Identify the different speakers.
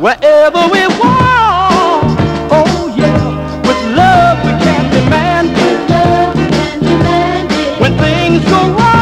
Speaker 1: wherever we want. Oh yeah, with love we can demand it. With love we can demand it. When things go wrong.